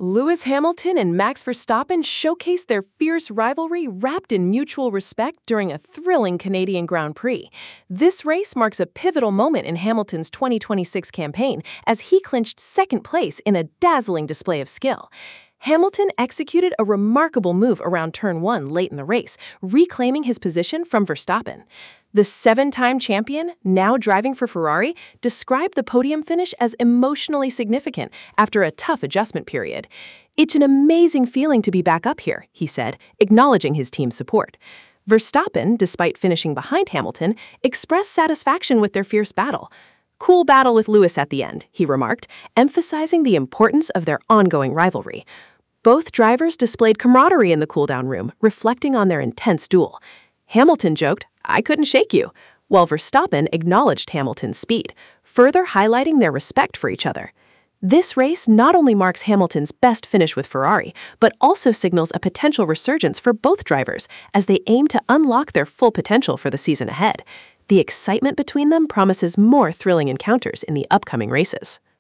Lewis Hamilton and Max Verstappen showcased their fierce rivalry wrapped in mutual respect during a thrilling Canadian Grand Prix. This race marks a pivotal moment in Hamilton's 2026 campaign as he clinched second place in a dazzling display of skill. Hamilton executed a remarkable move around Turn 1 late in the race, reclaiming his position from Verstappen. The seven-time champion, now driving for Ferrari, described the podium finish as emotionally significant after a tough adjustment period. "It's an amazing feeling to be back up here," he said, acknowledging his team's support. Verstappen, despite finishing behind Hamilton, expressed satisfaction with their fierce battle. "Cool battle with Lewis at the end," he remarked, emphasizing the importance of their ongoing rivalry. Both drivers displayed camaraderie in the cool-down room, reflecting on their intense duel. Hamilton joked, "I couldn't shake you," while Verstappen acknowledged Hamilton's speed, further highlighting their respect for each other. This race not only marks Hamilton's best finish with Ferrari, but also signals a potential resurgence for both drivers as they aim to unlock their full potential for the season ahead. The excitement between them promises more thrilling encounters in the upcoming races.